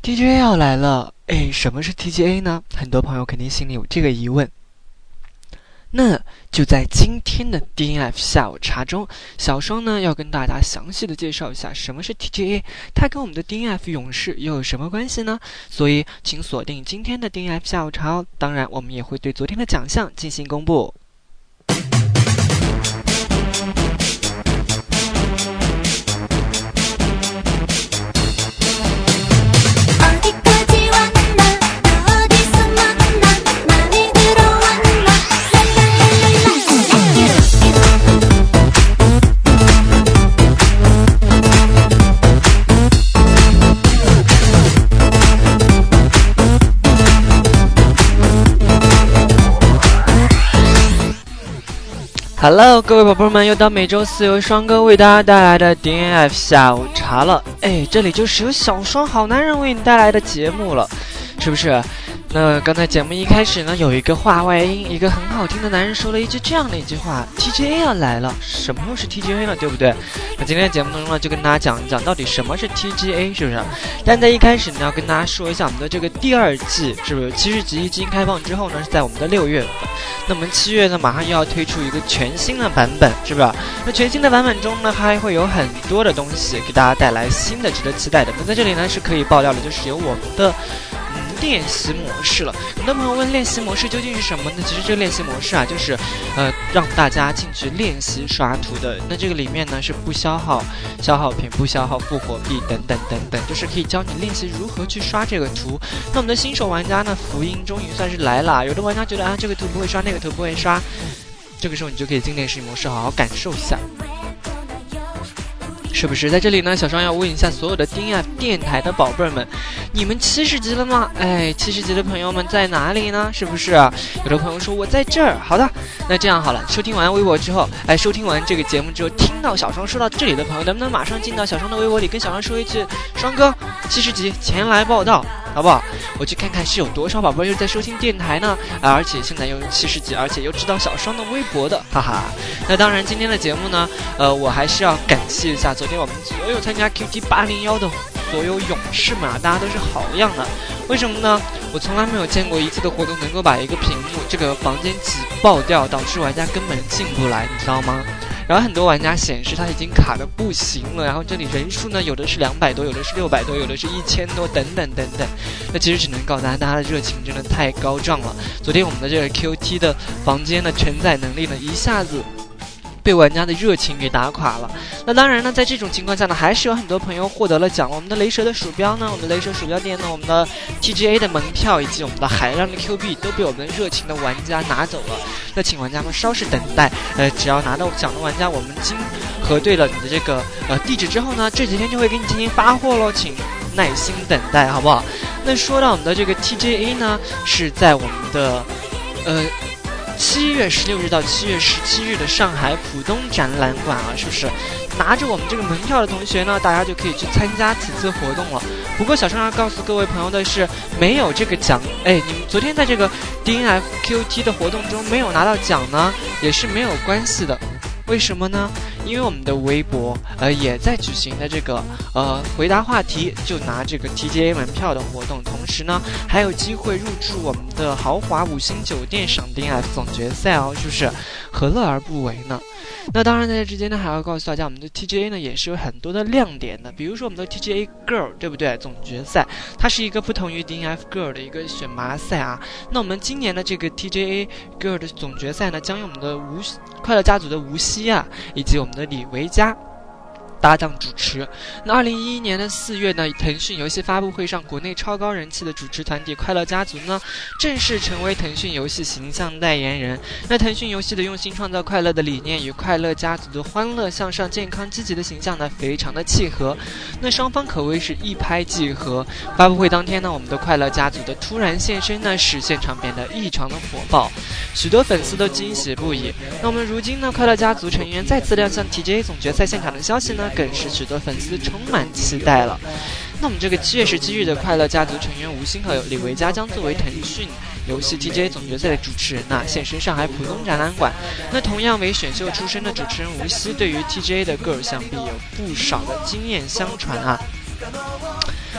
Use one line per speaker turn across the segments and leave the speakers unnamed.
TGA 要来了，什么是 TGA 呢？很多朋友肯定心里有这个疑问。那就在今天的 DNF 下午茶中，小双呢要跟大家详细的介绍一下什么是 TGA， 它跟我们的 DNF 勇士又有什么关系呢？所以请锁定今天的 DNF 下午茶哦。当然，我们也会对昨天的奖项进行公布。Hello， 各位宝贝们，又到每周四由双哥为大家带来的 DNF 下午茶了。这里就是由小双好男人为你带来的节目了，是不是？那刚才节目一开始呢，有一个话外音，一个很好听的男人说了这样的一句话 ：TGA 要来了，什么又是 TGA 呢？对不对？那今天的节目当中呢，就跟大家讲一讲到底什么是 TGA， 是不是？但在一开始呢，要跟大家说一下我们的这个第二季，是不是70集一经开放之后呢，是在我们的6月份。那我们7月呢，马上又要推出一个全新的版本，是不是？那全新的版本中呢，还会有很多的东西给大家带来新的、值得期待的。那在这里呢，是可以爆料的，就是有我们的练习模式了。很多朋友问练习模式究竟是什么呢？其实这个练习模式啊，就是让大家进去练习刷图的。那这个里面呢是不消耗消耗品、不消耗复活币等等等等，就是可以教你练习如何去刷这个图。那我们的新手玩家呢，福音终于算是来了。有的玩家觉得这个图不会刷，那个图不会刷，这个时候你就可以进练习模式好好感受一下。是不是在这里呢？小双要问一下所有的DNF电台的宝贝们，你们70级了吗？70级的朋友们在哪里呢？是不是有的朋友说我在这儿？好的，那这样好了，收听完微博之后，收听完这个节目之后，听到小双说到这里的朋友，能不能马上进到小双的微博里，跟小双说一句：双哥70级前来报道，好不好？我去看看是有多少宝贝又在收听电台呢？而且现在又70级，而且又知道小双的微博的，哈哈。那当然，今天的节目呢，我还是要感谢一下昨天我们所有参加 QT801的所有勇士们啊，大家都是好样的。为什么呢？我从来没有见过一次的活动能够把一个屏幕这个房间挤爆掉，导致玩家根本进不来，你知道吗？然后很多玩家显示他已经卡得不行了，然后这里人数呢，有的是200多，有的是600多，有的是1000多，等等等等。那其实只能告诉大家的热情真的太高涨了。昨天我们的这个 QT 的房间的承载能力呢，一下子被玩家的热情给打垮了。那当然呢，在这种情况下呢，还是有很多朋友获得了奖。我们的雷蛇的鼠标呢，我们的雷蛇鼠标店呢，我们的 TGA 的门票以及我们的海量的 Q 币都被我们热情的玩家拿走了。那请玩家们稍事等待，只要拿到奖的玩家，我们经核对了你的这个地址之后呢，这几天就会给你进行发货咯，请耐心等待，好不好？那说到我们的这个 TGA 呢，是在我们的7月16日到7月17日的上海浦东展览馆啊，是不是？拿着我们这个门票的同学呢，大家就可以去参加此次活动了。不过小双要告诉各位朋友的是，没有这个奖，你们昨天在这个 DNF QT 的活动中没有拿到奖呢，也是没有关系的。为什么呢？因为我们的微博也在举行的这个回答话题就拿这个 TGA 门票的活动，同时呢还有机会入住我们的豪华5星酒店赏 DNF 总决赛哦，是不是？何乐而不为呢？那当然在这之间呢，还要告诉大家，我们的 TGA 呢也是有很多的亮点的，比如说我们的 TGA Girl， 对不对？总决赛它是一个不同于 DNF Girl 的一个选拔赛啊。那我们今年的这个 TGA Girl 的总决赛呢，将由我们的快乐家族的吴曦啊，以及我们的李维嘉搭档主持。那2011年的4月呢，腾讯游戏发布会上，国内超高人气的主持团体快乐家族呢，正式成为腾讯游戏形象代言人。那腾讯游戏的用心创造快乐的理念与快乐家族的欢乐向上、健康积极的形象呢，非常的契合。那双方可谓是一拍即合。发布会当天呢，我们的快乐家族的突然现身呢，使现场变得异常的火爆，许多粉丝都惊喜不已。那我们如今呢，快乐家族成员再次亮相 TGA 总决赛现场的消息呢，更是许多粉丝充满期待了。那我们这个7月17日的快乐家族成员吴昕和李维嘉将作为腾讯游戏 TGA 总决赛的主持人现身上海浦东展览馆。那同样为选秀出身的主持人吴曦，对于 TGA 的 Girl 想必有不少的经验相传啊。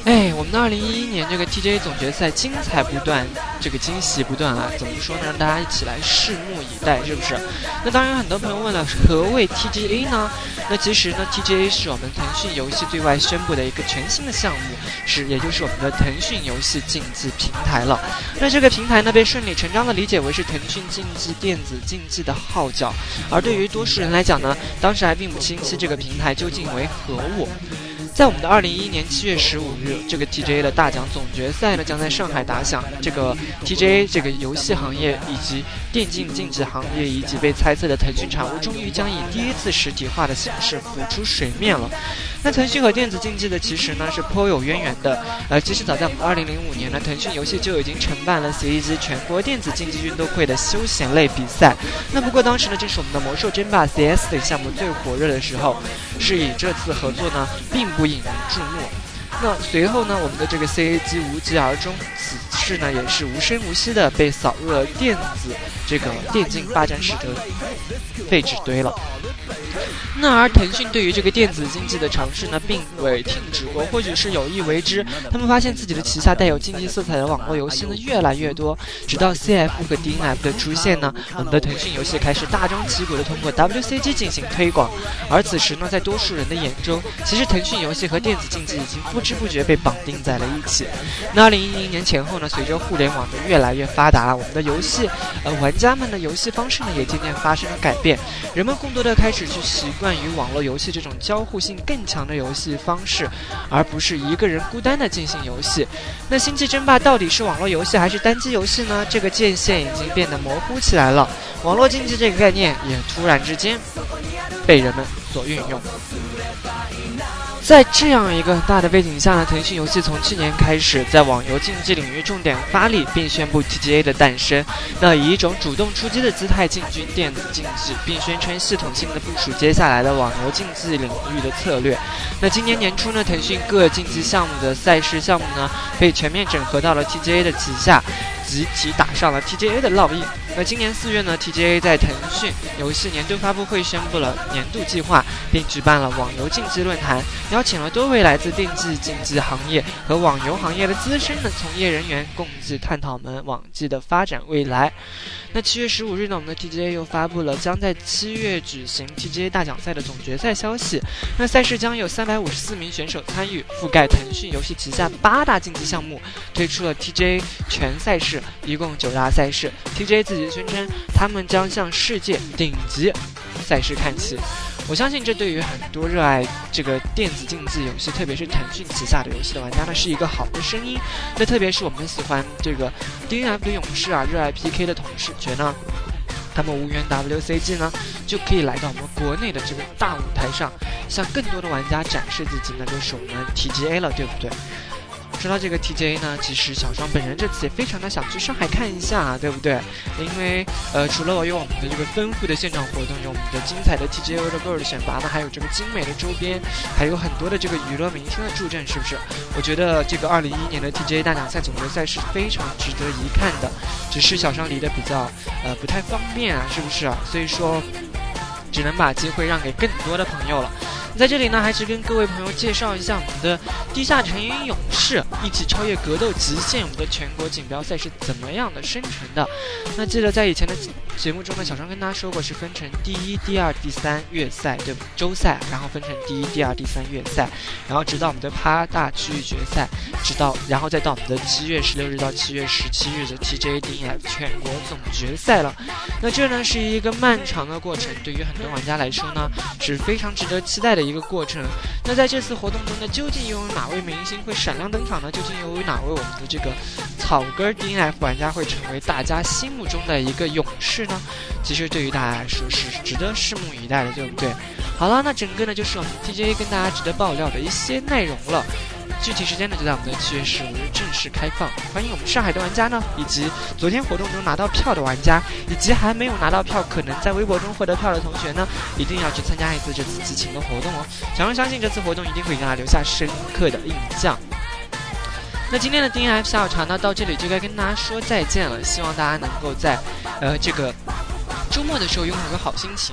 我们的2011年这个 TGA 总决赛精彩不断，这个惊喜不断啊！怎么说呢？让大家一起来拭目以待，是不是？那当然，很多朋友问了，何谓 TGA 呢？那其实呢 ，TGA 是我们腾讯游戏对外宣布的一个全新的项目，也就是我们的腾讯游戏竞技平台了。那这个平台呢，被顺理成章的理解为是腾讯竞技电子竞技的号角。而对于多数人来讲呢，当时还并不清晰这个平台究竟为何物。在我们的2011年7月15日，这个 TGA 的大奖总决赛呢将在上海打响。这个 TGA 这个游戏行业以及电竞竞技行业以及被猜测的腾讯产物，终于将以第一次实体化的形式浮出水面了。那腾讯和电子竞技的其实呢是颇有渊源的。其实早在我们的2005年呢，腾讯游戏就已经承办了CEG全国电子竞技运动会的休闲类比赛。那不过当时呢，正是我们的魔兽争霸 CS 的项目最火热的时候，是以这次合作呢并不引人注目。那随后呢，我们的这个 CAG 无疾而终，此事呢也是无声无息的被扫入了电竞发展史的废纸堆了。那而腾讯对于这个电子竞技的尝试呢，并未停止过，或许是有意为之。他们发现自己的旗下带有竞技色彩的网络游戏呢越来越多，直到 CF 和 DNF 的出现呢，我们的腾讯游戏开始大张旗鼓的通过 WCG 进行推广。而此时呢，在多数人的眼中，其实腾讯游戏和电子竞技已经不知不觉被绑定在了一起。那2010年前后呢，随着互联网的越来越发达，我们的游戏玩家们的游戏方式呢也渐渐发生了改变，人们更多的开始去习惯于网络游戏这种交互性更强的游戏方式，而不是一个人孤单的进行游戏。那星际争霸到底是网络游戏还是单机游戏呢？这个界限已经变得模糊起来了，网络竞技这个概念也突然之间被人们所运用。在这样一个大的背景下呢，腾讯游戏从去年开始在网游竞技领域重点发力，并宣布 TGA 的诞生。那以一种主动出击的姿态进军电子竞技，并宣称系统性的部署接下来的网游竞技领域的策略。那今年年初呢，腾讯各竞技项目的赛事项目呢被全面整合到了 TGA 的旗下，集体打上了 TGA 的烙印。那今年4月呢 ，TGA 在腾讯游戏年度发布会宣布了年度计划，并举办了网游竞技论坛，邀请了多位来自电竞竞技行业和网游行业的资深的从业人员，共计探讨们网技的发展未来。那7月15日呢，我们的 TGA 又发布了将在7月举行 TGA 大奖赛的总决赛消息。那赛事将有354名选手参与，覆盖腾讯游戏旗下8大竞技项目，推出了 TGA 全赛事，一共9大赛事。TGA 自己宣称，他们将向世界顶级赛事看齐。我相信这对于很多热爱这个电子竞技游戏，特别是腾讯旗下的游戏的玩家呢，是一个好的声音。那特别是我们喜欢这个 DNF 的勇士啊，热爱 PK 的同事觉得呢，他们无缘 WCG 呢，就可以来到我们国内的这个大舞台上，向更多的玩家展示自己，那就是我们 TGA 了，对不对？说到这个 TGA 呢，其实小双本人这次也非常的想去上海看一下，对不对？因为除了有我们的这个丰富的现场活动，有我们的精彩的 TGA World Girl 的选拔呢，还有这个精美的周边，还有很多的这个娱乐明星的助阵，是不是？我觉得这个2011年的 TGA 大奖赛总决赛是非常值得一看的，只是小双离得比较不太方便啊，是不是啊？所以说只能把机会让给更多的朋友了。在这里呢，还是跟各位朋友介绍一下我们的地下城云勇士一起超越格斗极限，我们的全国锦标赛是怎么样的生成的。那记得在以前的节目中呢，小双跟大家说过是分成第1、第2、第3月赛，对不？周赛，然后分成第1、第2、第3月赛，然后直到我们的8大区域决赛，然后再到我们的7月16日到7月17日的 TGA DNF 全国总决赛了。那这呢是一个漫长的过程，对于很多玩家来说呢是非常值得期待的一个过程。那在这次活动中呢，究竟有哪位明星会闪亮登场呢？究竟有哪位我们的这个草根 DNF 玩家会成为大家心目中的一个勇士呢？其实对于大家来说是值得拭目以待的，对不对？好了，那整个呢就是我们 TGA 跟大家值得爆料的一些内容了。具体时间呢就在我们的7月15日正式开放，欢迎我们上海的玩家呢，以及昨天活动中拿到票的玩家，以及还没有拿到票可能在微博中获得票的同学呢，一定要去参加一次这次激情的活动哦。小双相信这次活动一定会给大家留下深刻的印象。那今天的 DNF 下午茶呢到这里就该跟大家说再见了，希望大家能够在这个周末的时候拥有个好心情，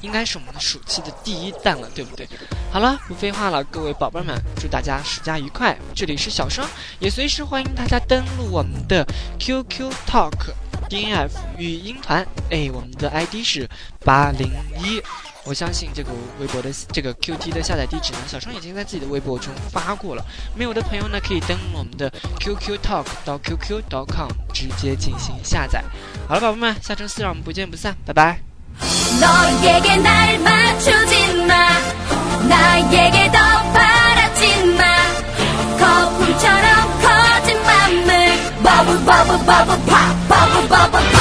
应该是我们的暑期的第一弹了，对不对？好了，不废话了，各位宝贝们，祝大家暑假愉快！这里是小双，也随时欢迎大家登录我们的 QQ Talk DNF 语音团，我们的 ID 是801。我相信这个微博的这个 QT 的下载地址呢，小双已经在自己的微博中发过了。没有的朋友呢，可以登录我们的 QQ Talk 到 QQ.com 直接进行下载。好了，宝贝们，下周四让我们不见不散，拜拜。
너에게 날 맞추지 마 나에게 더 바라지 마 거품처럼 커진 맘을 버블 버블 버블 팝 버블 버블